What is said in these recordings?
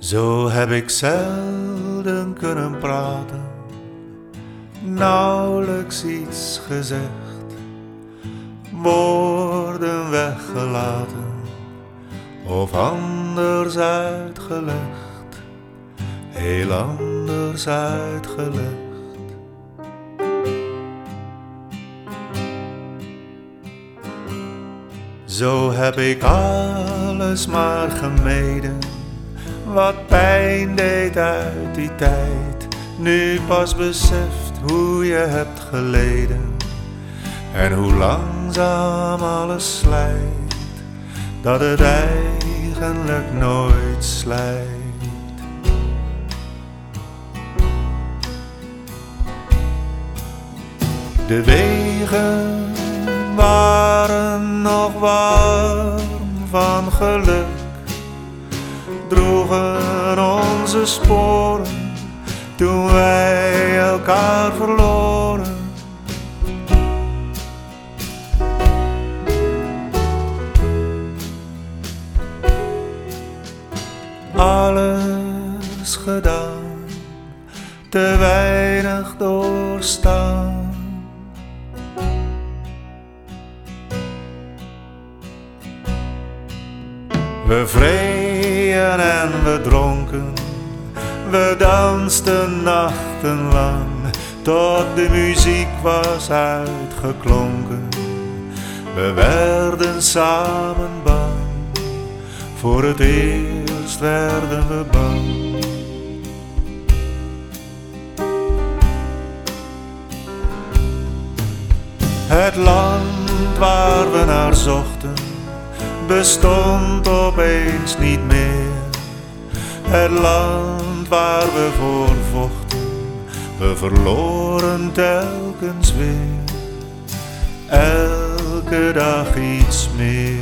Zo heb ik zelden kunnen praten, nauwelijks iets gezegd, woorden weggelaten of anders uitgelegd, heel anders uitgelegd. Zo heb ik alles maar gemeden, wat pijn deed uit die tijd. Nu pas beseft hoe je hebt geleden en hoe langzaam alles slijt, dat het eigenlijk nooit slijt. De wegen waren nog warm van geluk, droegen onze sporen toen wij elkaar verloren. Alles gedaan, te weinig doorstaan. We vreden en we dronken, we dansten nachtenlang, tot de muziek was uitgeklonken. We werden samen bang, voor het eerst werden we bang. Het land waar we naar zochten bestond opeens niet meer. Het land waar we voor vochten, we verloren telkens weer. Elke dag iets meer.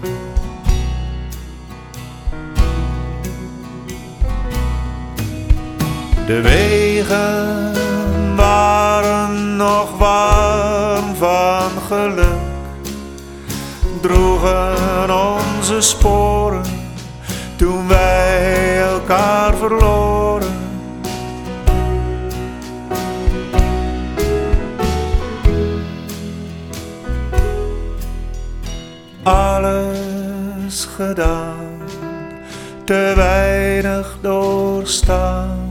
De wegen waren nog warm van geluk, droegen onze sporen toen wij elkaar verloren. Alles gedaan, te weinig doorstaan.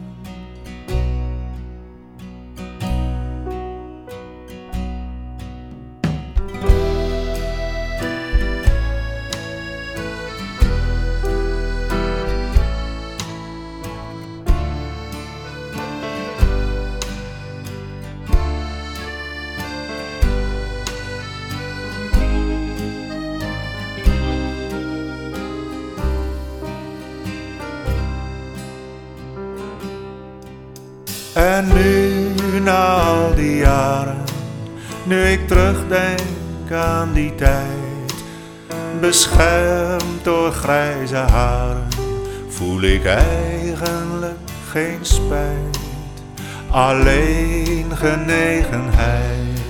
En nu, na al die jaren, nu ik terugdenk aan die tijd, beschermd door grijze haren, voel ik eigenlijk geen spijt, alleen genegenheid.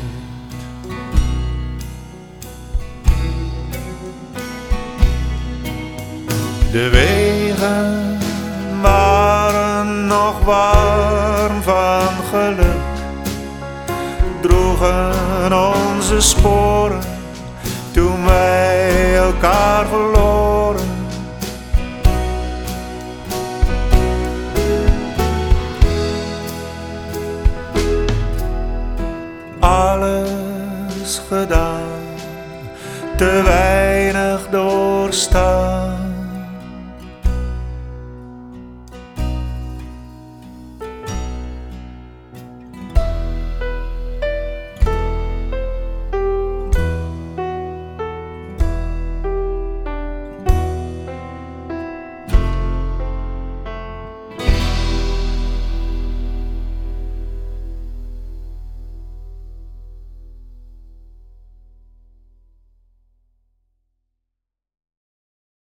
De wegen waren nog warm van geluk, droegen onze sporen toen wij elkaar verloren. Alles gedaan, te weinig doorstaan.